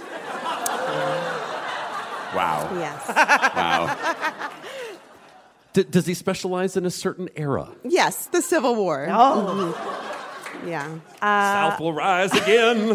B: Wow.
L: Yes.
B: Wow.
D: D- does he specialize in a certain era?
L: Yes, the Civil War.
C: Oh.
L: Mm-hmm. Yeah.
C: Uh,
D: South will rise again.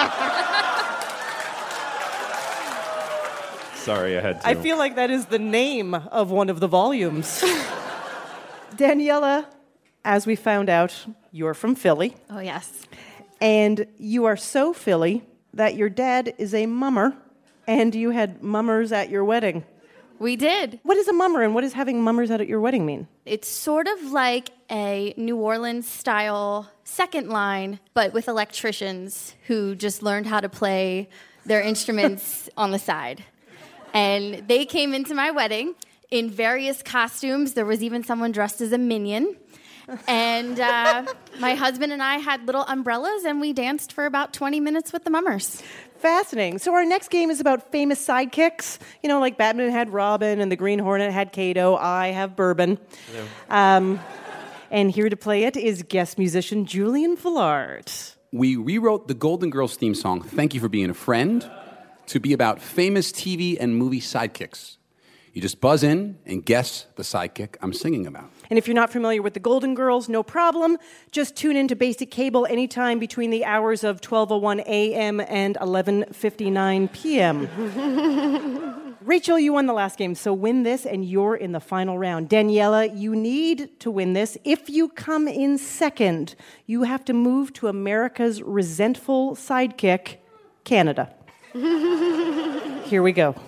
D: Sorry, I had to.
C: I feel like that is the name of one of the volumes. Daniela, as we found out, you're from Philly.
M: Oh, yes.
C: And you are so Philly that your dad is a mummer, and you had mummers at your wedding.
M: We did.
C: What is a mummer, and what does having mummers at your wedding mean?
M: It's sort of like a New Orleans-style second line, but with electricians who just learned how to play their instruments on the side. And they came into my wedding in various costumes. There was even someone dressed as a minion. And uh, my husband and I had little umbrellas, and we danced for about twenty minutes with the mummers.
C: Fascinating. So our next game is about famous sidekicks. You know, like Batman had Robin, and the Green Hornet had Kato. I have Bourbon. Um, and here to play it is guest musician Julian Villard.
H: We rewrote the Golden Girls theme song, Thank You for Being a Friend, to be about famous T V and movie sidekicks. You just buzz in and guess the sidekick I'm singing about.
C: And if you're not familiar with the Golden Girls, no problem. Just tune into Basic Cable anytime between the hours of twelve oh one a.m. and eleven fifty-nine p.m. Rachel, you won the last game, so win this and you're in the final round. Daniela, you need to win this. If you come in second, you have to move to America's resentful sidekick, Canada. Here we go.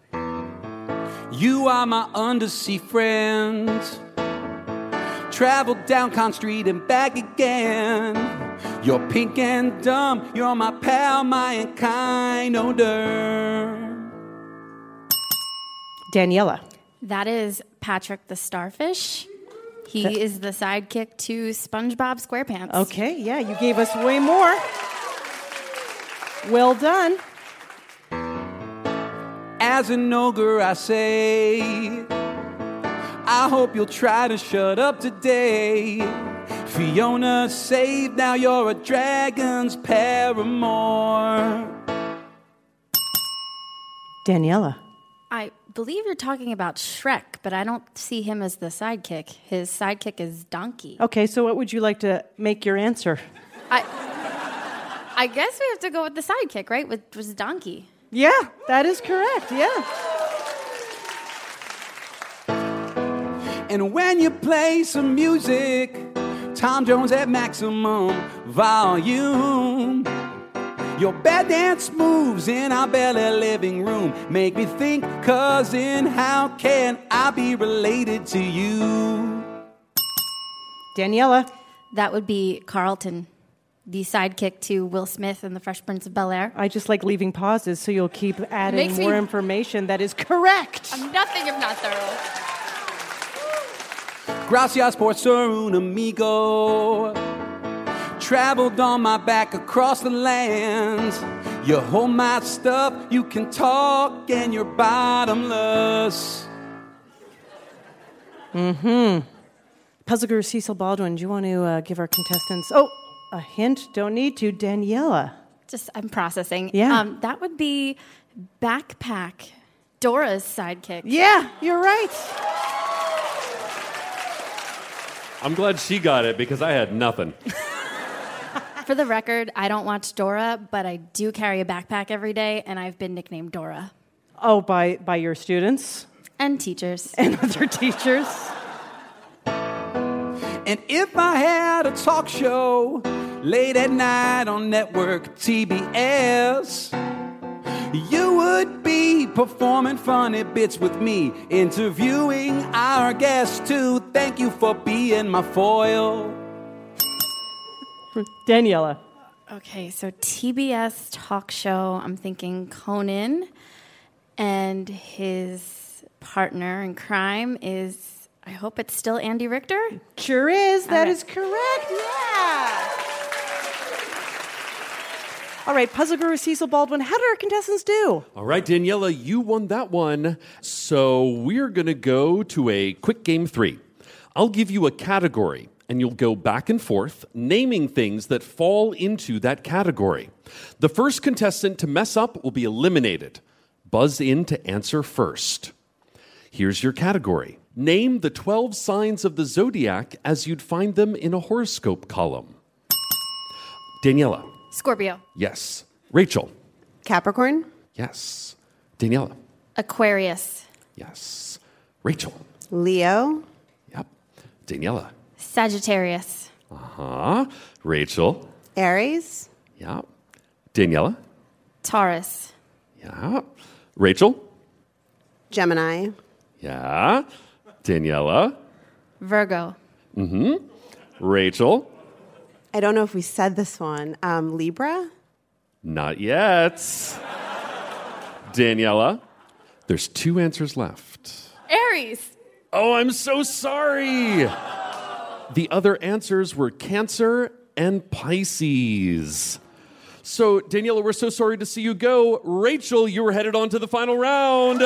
H: You are my undersea friend. Traveled down Con Street and back again. You're pink and dumb. You're my pal, my kind odor.
C: Daniela.
M: That is Patrick the Starfish. He
C: That-
M: is the sidekick to SpongeBob SquarePants.
C: Okay, yeah, you gave us way more. Well done.
H: As an ogre, I say, I hope you'll try to shut up today. Fiona saved, now you're a dragon's paramour.
C: Daniela.
M: I believe you're talking about Shrek, but I don't see him as the sidekick. His sidekick is Donkey.
C: Okay, so what would you like to make your answer?
M: I I guess we have to go with the sidekick, right? With was Donkey.
C: Yeah, that is correct, yeah.
H: And when you play some music, Tom Jones at maximum volume, your bad dance moves in our belly living room make me think, cousin, how can I be related to you?
C: Daniela.
M: That would be Carlton, the sidekick to Will Smith in The Fresh Prince of Bel-Air.
C: I just like leaving pauses so you'll keep adding
M: Makes
C: more
M: me-
C: information that is correct.
M: I'm nothing if not thorough.
H: Gracias por ser un amigo. Traveled on my back across the lands. You hold my stuff, you can talk, and you're bottomless.
C: Mm-hmm. Puzzle Guru Cecil Baldwin, do you want to uh, give our contestants... Oh, a hint? Don't need to. Daniela.
M: Just, I'm processing.
C: Yeah.
M: Um, that would be Backpack, Dora's sidekick.
C: Yeah, you're right.
D: I'm glad she got it because I had nothing.
M: For the record, I don't watch Dora, but I do carry a backpack every day, and I've been nicknamed Dora.
C: Oh, by, by your students?
M: And teachers.
C: And other teachers.
H: And if I had a talk show late at night on network T B S, you would be performing funny bits with me, interviewing our guests too. Thank you for being my foil.
C: Daniela.
M: Okay, so T B S talk show, I'm thinking Conan, and his partner in crime is, I hope it's still Andy Richter?
C: Sure is. That
M: Okay.
C: is correct. Yeah. All right, Puzzle Guru Cecil Baldwin, how did our contestants do?
D: All right, Daniela, you won that one. So we're going to go to a quick game three. I'll give you a category, and you'll go back and forth, naming things that fall into that category. The first contestant to mess up will be eliminated. Buzz in to answer first. Here's your category. Name the twelve signs of the zodiac as you'd find them in a horoscope column. Daniela.
M: Scorpio.
D: Yes. Rachel.
L: Capricorn.
D: Yes. Daniela.
M: Aquarius.
D: Yes. Rachel.
L: Leo.
D: Yep. Daniela.
M: Sagittarius.
D: Uh-huh. Rachel.
L: Aries.
D: Yep. Daniela.
M: Taurus.
D: Yeah. Rachel.
L: Gemini.
D: Yeah. Daniela.
M: Virgo.
D: Mm-hmm. Rachel.
L: I don't know if we said this one. Um, Libra?
D: Not yet. Daniela. There's two answers left.
M: Aries.
D: Oh, I'm so sorry. The other answers were Cancer and Pisces. So, Daniela, we're so sorry to see you go. Rachel, you were headed on to the final round.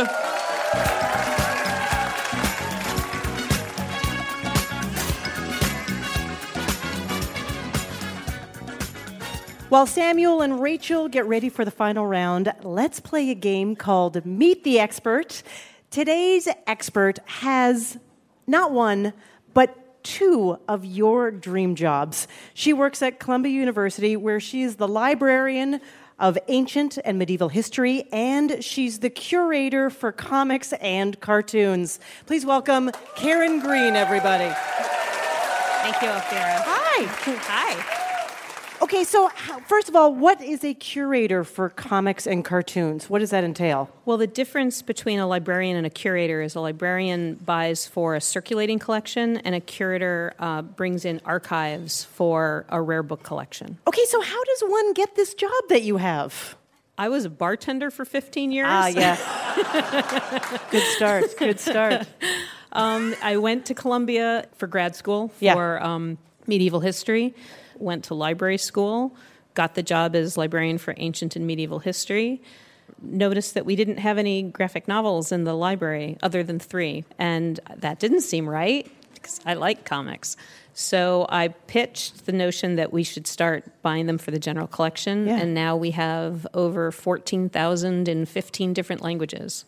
C: While Samuel and Rachel get ready for the final round, let's play a game called Meet the Expert. Today's expert has not one, but two of your dream jobs. She works at Columbia University, where she is the librarian of ancient and medieval history, and she's the curator for comics and cartoons. Please welcome Karen Green, everybody.
O: Thank you, Ophira.
C: Hi.
O: Hi.
C: Okay, so how, first of all, what is a curator for comics and cartoons? What does that entail?
O: Well, the difference between a librarian and a curator is a librarian buys for a circulating collection, and a curator uh, brings in archives for a rare book collection.
C: Okay, so how does one get this job that you have?
O: I was a bartender for fifteen years.
C: Ah, yeah. Good start, good start.
O: Um, I went to Columbia for grad school for
C: Yeah.
O: um, medieval history. Went to library school, got the job as librarian for ancient and medieval history, noticed that we didn't have any graphic novels in the library other than three, and that didn't seem right because I like comics. So I pitched the notion that we should start buying them for the general collection,
C: Yeah.
O: and now we have over fourteen thousand in fifteen different languages.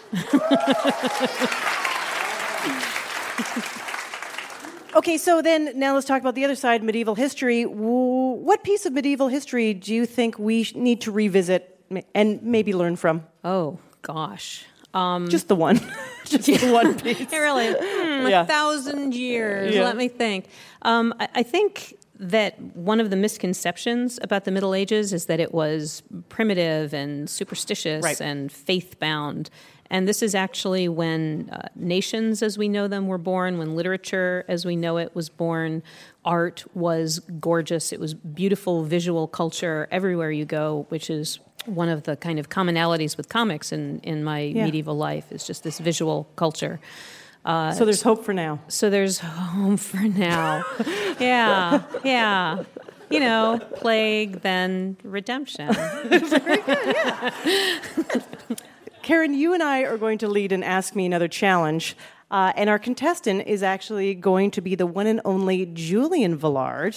C: Okay, so then now let's talk about the other side, medieval history. W- What piece of medieval history do you think we sh- need to revisit m- and maybe learn from?
O: Oh, gosh. Um,
C: Just the one. Just the one piece.
O: Yeah, really, hmm,
C: Yeah.
O: a thousand years.
C: Yeah.
O: Let me think. Um, I, I think that one of the misconceptions about the Middle Ages is that it was primitive and superstitious
C: Right.
O: and faith-bound. And this is actually when uh, nations as we know them were born, when literature as we know it was born. Art was gorgeous. It was beautiful visual culture everywhere you go, which is one of the kind of commonalities with comics in, in my
C: Yeah.
O: medieval life, is just this visual culture. Uh,
C: So there's hope for now.
O: So there's hope for now. yeah, yeah. You know, plague, then redemption.
C: Very good, yeah. Karen, you and I are going to lead an Ask Me Another challenge. Uh, and our contestant is actually going to be the one and only Julian Villard.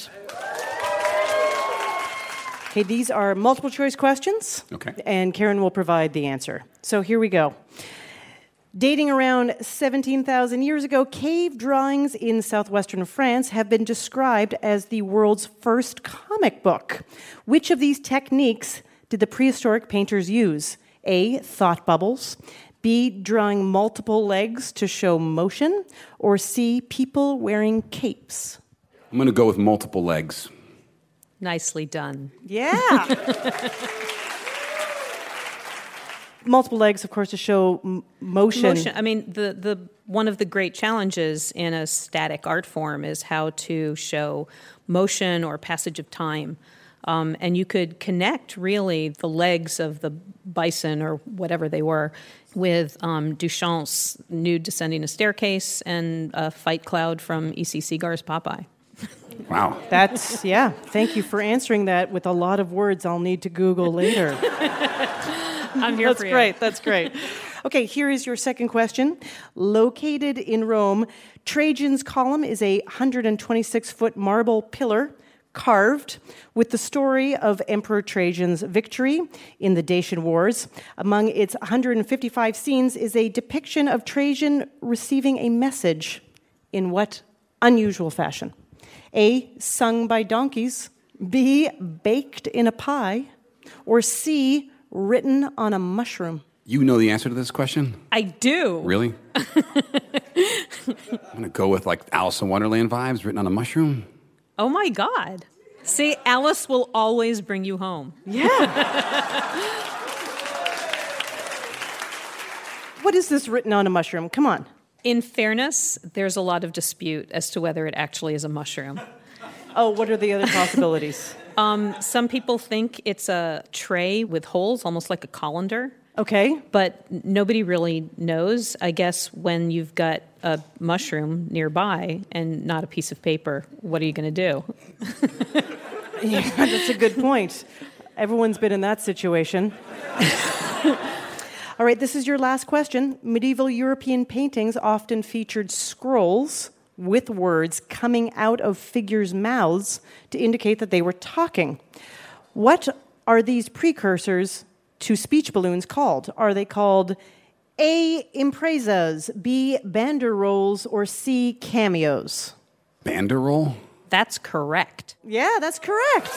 C: Okay, these are multiple choice questions.
H: Okay.
C: And Karen will provide the answer. So here we go. Dating around seventeen thousand years ago, cave drawings in southwestern France have been described as the world's first comic book. Which of these techniques did the prehistoric painters use? A, thought bubbles, B, drawing multiple legs to show motion, or C, people wearing capes?
H: I'm going to go with multiple legs.
O: Nicely done.
C: Yeah. Multiple legs, of course, to show m- motion.
O: Motion. I mean, the, the one of the great challenges in a static art form is how to show motion or passage of time. Um, and you could connect, really, the legs of the bison or whatever they were with um, Duchamp's Nude Descending a Staircase and a Fight Cloud from E C. Segar's Popeye.
H: Wow.
C: That's, yeah. Thank you for answering that with a lot of words I'll need to Google later.
O: I'm here
C: That's
O: for you.
C: great. That's great. Okay, here is your second question. Located in Rome, Trajan's Column is a one hundred twenty-six foot marble pillar carved with the story of Emperor Trajan's victory in the Dacian Wars. Among its one hundred fifty-five scenes is a depiction of Trajan receiving a message in what unusual fashion? A, sung by donkeys, B, baked in a pie, or C, written on a mushroom?
H: You know the answer to this question?
O: I do.
H: Really? I'm going to go with like Alice in Wonderland vibes, written on a mushroom.
O: Oh, my God. See, Alice will always bring you home.
C: Yeah. What is this written on a mushroom? Come on.
O: In fairness, there's a lot of dispute as to whether it actually is a mushroom.
C: Oh, what are the other possibilities?
O: um, some people think it's a tray with holes, almost like a colander.
C: Okay.
O: But nobody really knows. I guess when you've got a mushroom nearby and not a piece of paper, what are you going to do?
C: Yeah, that's a good point. Everyone's been in that situation. All right, this is your last question. Medieval European paintings often featured scrolls with words coming out of figures' mouths to indicate that they were talking. What are these precursors to speech balloons called? Are they called A, impresas, B, banderolls, or C, cameos?
H: Banderole?
O: That's correct.
C: Yeah, that's correct.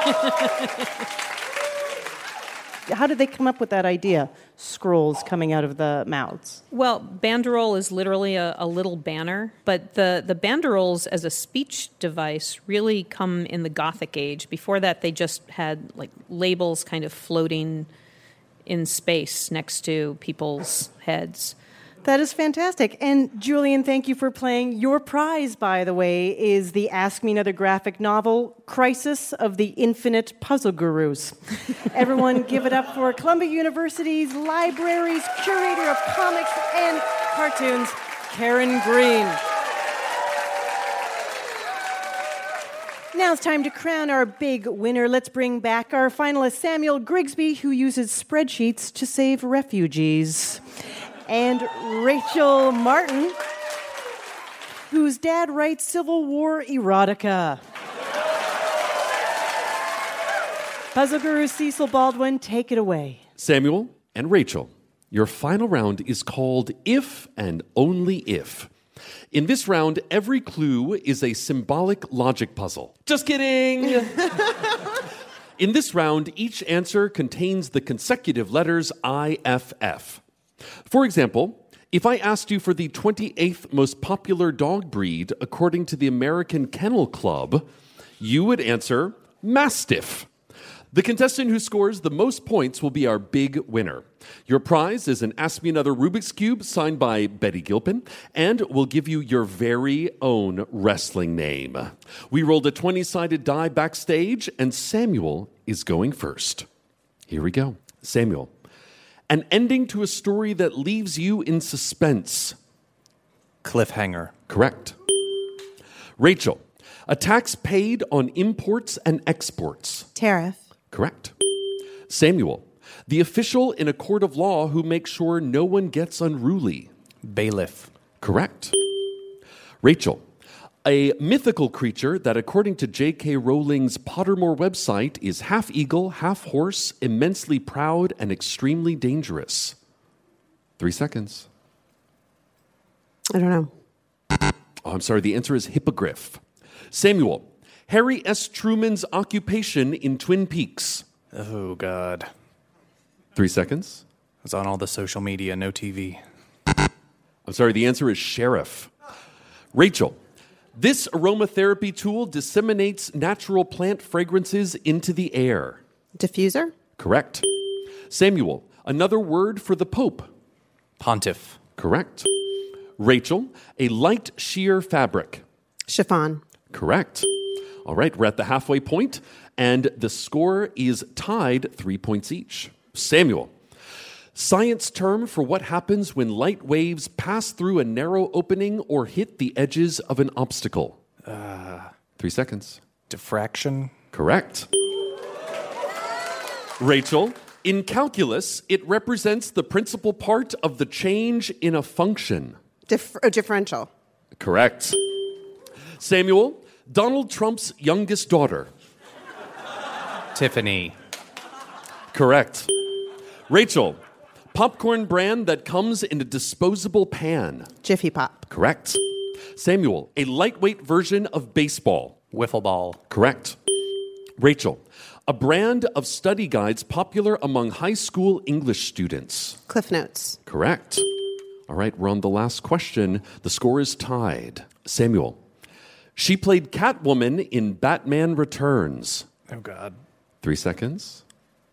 C: How did they come up with that idea? Scrolls coming out of the mouths.
O: Well, banderole is literally a, a little banner, but the, the banderoles as a speech device really come in the Gothic age. Before that, they just had like labels kind of floating in space next to people's heads.
C: That is fantastic. And Julian, thank you for playing. Your prize, by the way, is the Ask Me Another graphic novel, Crisis of the Infinite Puzzle Gurus. Everyone give it up for Columbia University's library's curator of comics and cartoons, Karen Green. Now it's time to crown our big winner. Let's bring back our finalist, Samuel Grigsby, who uses spreadsheets to save refugees. And Rachel Martin, whose dad writes Civil War erotica. Puzzle Guru Cecil Baldwin, take it away.
D: Samuel and Rachel, your final round is called If and Only If. In this round, every clue is a symbolic logic puzzle. Just kidding! In this round, each answer contains the consecutive letters I F F. For example, if I asked you for the twenty-eighth most popular dog breed according to the American Kennel Club, you would answer Mastiff. The contestant who scores the most points will be our big winner. Your prize is an Ask Me Another Rubik's Cube signed by Betty Gilpin, and we'll give you your very own wrestling name. We rolled a twenty-sided die backstage, and Samuel is going first. Here we go. Samuel. An ending to a story that leaves you in suspense.
F: Cliffhanger.
D: Correct. Rachel. A tax paid on imports and exports.
L: Tariff.
D: Correct. Samuel. The official in a court of law who makes sure no one gets unruly.
F: Bailiff.
D: Correct. Rachel. A mythical creature that, according to J K Rowling's Pottermore website, is half eagle, half horse, immensely proud, and extremely dangerous. Three seconds.
L: I don't know.
D: Oh, I'm sorry. The answer is hippogriff. Samuel. Harry S. Truman's occupation in Twin Peaks.
F: Oh, God.
D: Three seconds.
F: It's on all the social media, no T V.
D: I'm sorry. The answer is sheriff. Rachel. This aromatherapy tool disseminates natural plant fragrances into the air.
L: Diffuser?
D: Correct. Samuel, another word for the Pope.
F: Pontiff.
D: Correct. Rachel, a light sheer fabric.
L: Chiffon.
D: Correct. All right, we're at the halfway point, and the score is tied three points each. Samuel, science term for what happens when light waves pass through a narrow opening or hit the edges of an obstacle.
F: Uh,
D: Three seconds.
F: Diffraction.
D: Correct. Rachel, in calculus, it represents the principal part of the change in a function.
L: Dif- a differential.
D: Correct. Samuel, Donald Trump's youngest daughter.
F: Tiffany.
D: Correct. Rachel, popcorn brand that comes in a disposable pan.
L: Jiffy Pop.
D: Correct. Samuel, a lightweight version of baseball.
F: Wiffle ball.
D: Correct. Rachel, a brand of study guides popular among high school English students.
L: Cliff Notes.
D: Correct. All right, we're on the last question. The score is tied. Samuel, she played Catwoman in Batman Returns.
F: Oh, God.
D: Three seconds.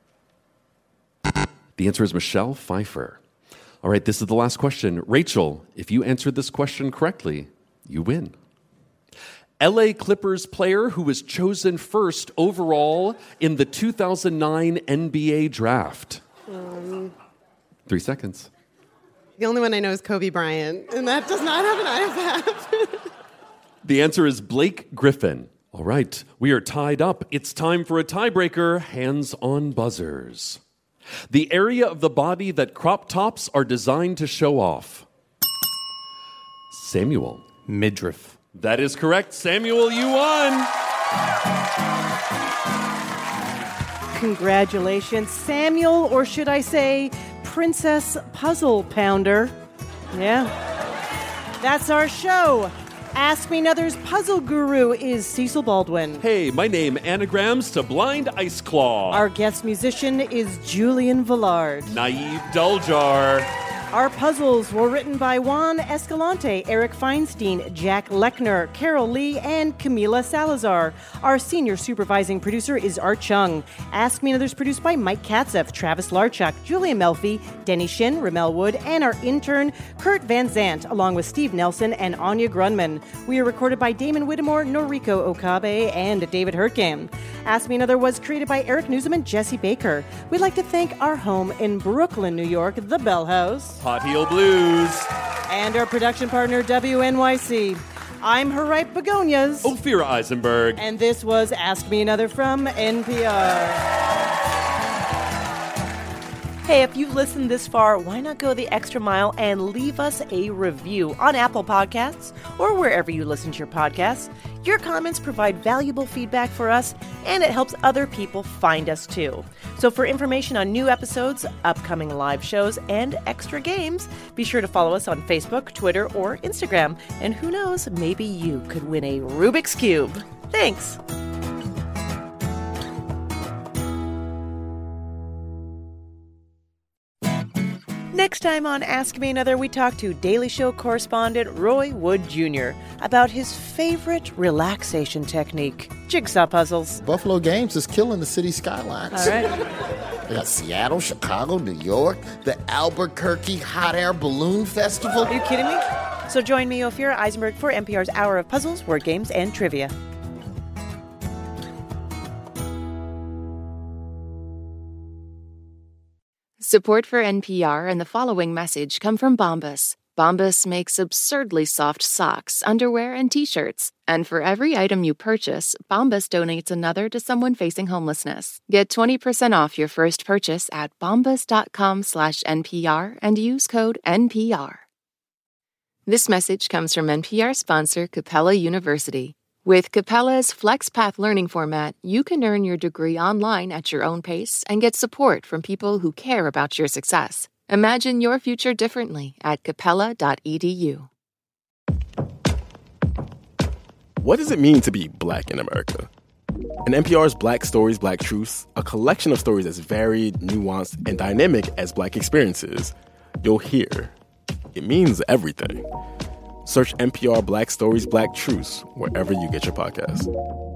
D: The answer is Michelle Pfeiffer. All right, this is the last question. Rachel, if you answered this question correctly, you win. L A Clippers player who was chosen first overall in the two thousand nine N B A draft.
L: Um,
D: Three seconds.
L: the only one I know is Kobe Bryant, and that does not have an iPad.
D: The answer is Blake Griffin. All right, we are tied up. It's time for a tiebreaker, hands on buzzers. The area of the body that crop tops are designed to show off. Samuel.
F: Midriff.
D: That is correct. Samuel, you won.
C: Congratulations, Samuel, or should I say, Princess Puzzle Pounder. Yeah. That's our show. Ask Me Another's puzzle guru is Cecil Baldwin.
D: Hey, my name anagrams to Blind Ice Claw.
C: Our guest musician is Julian Villard.
D: Naive Duljar.
C: Our puzzles were written by Juan Escalante, Eric Feinstein, Jack Lechner, Carol Lee, and Camila Salazar. Our senior supervising producer is Art Chung. Ask Me Another is produced by Mike Katzeff, Travis Larchuk, Julia Melfi, Denny Shin, Ramel Wood, and our intern, Kurt Van Zant, along with Steve Nelson and Anya Grunman. We are recorded by Damon Whittemore, Noriko Okabe, and David Hurtgen. Ask Me Another was created by Eric Newsom and Jesse Baker. We'd like to thank our home in Brooklyn, New York, the Bell House.
D: Hot Heel Blues.
C: And our production partner, W N Y C. I'm her ripe begonias.
D: Ophira Eisenberg.
C: And this was Ask Me Another from N P R.
P: Hey, if you've listened this far, why not go the extra mile and leave us a review on Apple Podcasts or wherever you listen to your podcasts? Your comments provide valuable feedback for us, and it helps other people find us too. So for information on new episodes, upcoming live shows, and extra games, be sure to follow us on Facebook, Twitter, or Instagram. And who knows, maybe you could win a Rubik's Cube. Thanks. Next time on Ask Me Another, we talk to Daily Show correspondent Roy Wood Junior about his favorite relaxation technique, jigsaw puzzles.
Q: Buffalo Games is killing the city skylines.
P: All right.
Q: They got Seattle, Chicago, New York, the Albuquerque Hot Air Balloon Festival.
P: Are you kidding me? So join me, Ophira Eisenberg, for N P R's Hour of Puzzles, Word Games, and Trivia.
K: Support for N P R and the following message come from Bombas. Bombas makes absurdly soft socks, underwear, and T-shirts. And for every item you purchase, Bombas donates another to someone facing homelessness. Get twenty percent off your first purchase at bombas.com slash NPR and use code N P R. This message comes from N P R sponsor Capella University. With Capella's FlexPath learning format, you can earn your degree online at your own pace and get support from people who care about your success. Imagine your future differently at capella dot e d u.
R: What does it mean to be Black in America? In N P R's Black Stories, Black Truths, a collection of stories as varied, nuanced, and dynamic as Black experiences, you'll hear it means everything. Search N P R Black Stories, Black Truths wherever you get your podcasts.